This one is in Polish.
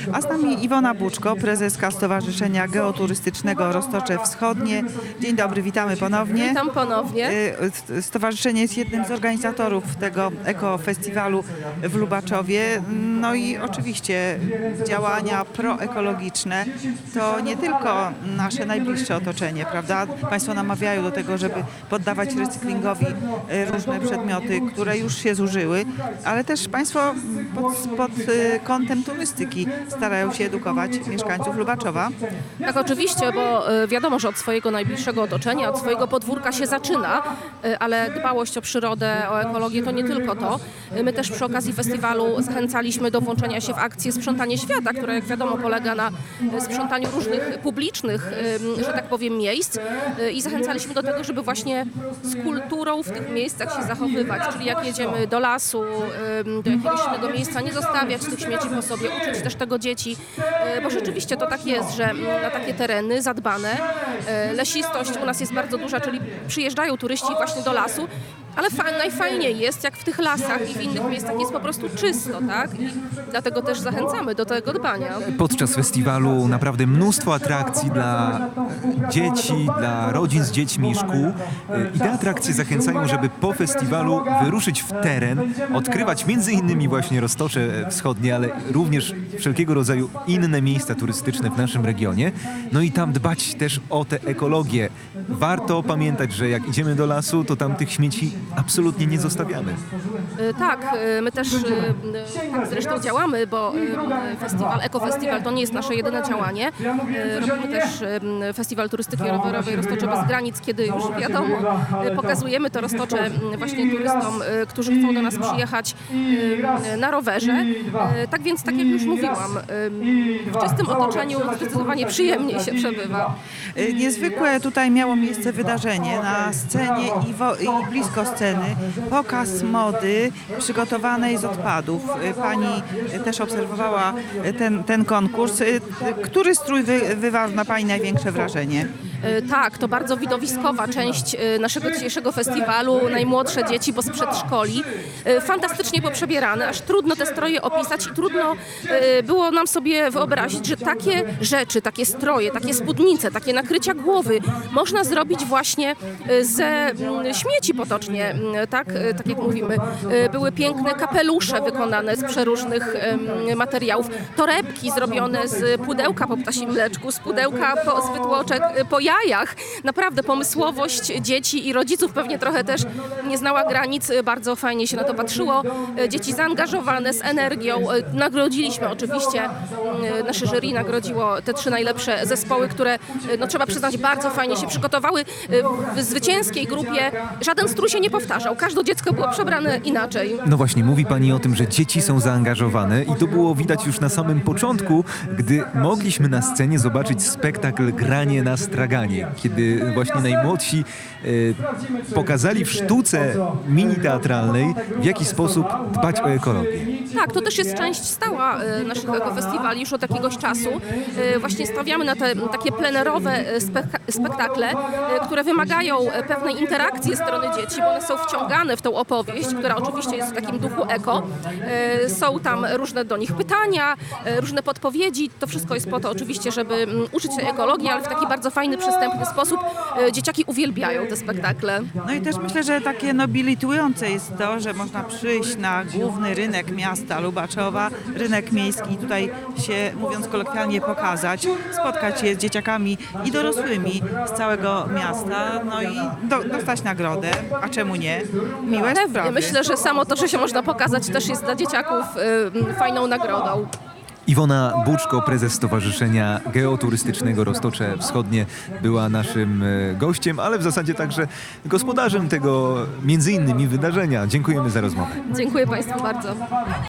A z nami Iwona Buczko, prezeska Stowarzyszenia Geoturystycznego Roztocze Wschodnie. Dzień dobry, witamy ponownie. Witam ponownie. Stowarzyszenie jest jednym z organizatorów tego ekofestiwalu w Lubaczowie. No i oczywiście działania proekologiczne to nie tylko nasze najbliższe otoczenie, prawda? Państwo namawiają do tego, żeby poddawać recyklingowi różne przedmioty, które już się zużyły, ale też Państwo pod kątem turystyki starają się edukować mieszkańców Lubaczowa. Tak, oczywiście, bo wiadomo, że od swojego najbliższego otoczenia, od swojego podwórka się zaczyna, ale dbałość o przyrodę, o ekologię to nie tylko to. My też przy okazji festiwalu zachęcaliśmy do włączenia się w akcję Sprzątanie Świata, która jak wiadomo polega na sprzątaniu różnych publicznych, że tak powiem, miejsc i zachęcaliśmy do tego, żeby właśnie z kulturą w tych miejscach się zachowywać, czyli jak jedziemy do lasu, do jakiegoś innego miejsca, nie zostawiać tych śmieci po sobie, uczyć też tego dzieci, bo rzeczywiście to tak jest, że na takie tereny zadbane lesistość u nas jest bardzo duża, czyli przyjeżdżają turyści właśnie do lasu, ale najfajniej jest, jak w tych lasach i w innych miejscach jest po prostu czysto, tak? I dlatego też zachęcamy do tego dbania. Podczas festiwalu naprawdę mnóstwo atrakcji dla dzieci, dla rodzin z dziećmi i szkół. I te atrakcje zachęcają, żeby po festiwalu wyruszyć w teren, odkrywać między innymi właśnie Roztocze Wschodnie, ale również wszelkiego rodzaju inne miejsca turystyczne w naszym regionie. No i tam dbać też o tę ekologię. Warto pamiętać, że jak idziemy do lasu, to tam tych śmieci absolutnie nie zostawiamy. Tak, my też tak zresztą działamy, bo ekofestiwal to nie jest nasze jedyne działanie. Robimy też festiwal turystyki rowerowej Roztocze bez granic, kiedy już wiadomo, pokazujemy to Roztocze właśnie turystom, którzy chcą do nas przyjechać na rowerze. Tak więc, tak jak już mówiłam, w czystym otoczeniu zdecydowanie przyjemniej się przebywa. Niezwykłe tutaj miało miejsce wydarzenie na scenie i blisko sceny. Pokaz mody przygotowanej z odpadów. Pani też obserwowała ten konkurs. Który strój wywarł na Pani największe wrażenie? Tak, to bardzo widowiskowa część naszego dzisiejszego festiwalu. Najmłodsze dzieci, bo z przedszkoli. Fantastycznie poprzebierane, aż trudno te stroje opisać i trudno było nam sobie wyobrazić, że takie rzeczy, takie stroje, takie spódnice, takie nakrycia głowy można zrobić właśnie ze śmieci potocznie, tak jak mówimy. Były piękne kapelusze wykonane z przeróżnych materiałów, torebki zrobione z pudełka po ptasim mleczku, z pudełka z wytłoczek po jajach. Naprawdę pomysłowość dzieci i rodziców pewnie trochę też nie znała granic. Bardzo fajnie się na to patrzyło. Dzieci zaangażowane, z energią. Nagrodziliśmy oczywiście, nasze jury nagrodziło te 3 najlepsze zespoły, które, no trzeba przyznać, bardzo fajnie się przygotowały. W zwycięskiej grupie żaden strój się nie powtarzał. Każde dziecko było przebrane inaczej. No właśnie, mówi Pani o tym, że dzieci są zaangażowane i to było widać już na samym początku, gdy mogliśmy na scenie zobaczyć spektakl Granie na straganie, kiedy właśnie najmłodsi pokazali w sztuce mini-teatralnej, w jaki sposób dbać o ekologię. Tak, to też jest część stała naszych ekofestiwali już od jakiegoś czasu. Właśnie stawiamy na te takie plenerowe spektakle, które wymagają pewnej interakcji ze strony dzieci, bo one są wciągane w tą opowieść, która oczywiście jest w takim duchu eko. Są tam różne do nich pytania, różne podpowiedzi. To wszystko jest po to oczywiście, żeby uczyć się ekologii, ale w taki bardzo fajny, przystępny sposób. Dzieciaki uwielbiają te spektakle. No i też myślę, że takie nobilitujące jest to, że można przyjść na główny rynek miasta Lubaczowa, rynek miejski i tutaj się, mówiąc kolokwialnie, pokazać, spotkać się z dzieciakami i dorosłymi z całego miasta, no i dostać nagrodę, a czemu nie? Miłe sprawy. Myślę, że samo to, że się można pokazać, też jest dla dzieciaków fajną nagrodą. Iwona Buczko, prezes Stowarzyszenia Geoturystycznego Roztocze Wschodnie, była naszym gościem, ale w zasadzie także gospodarzem tego między innymi wydarzenia. Dziękujemy za rozmowę. Dziękuję Państwu bardzo.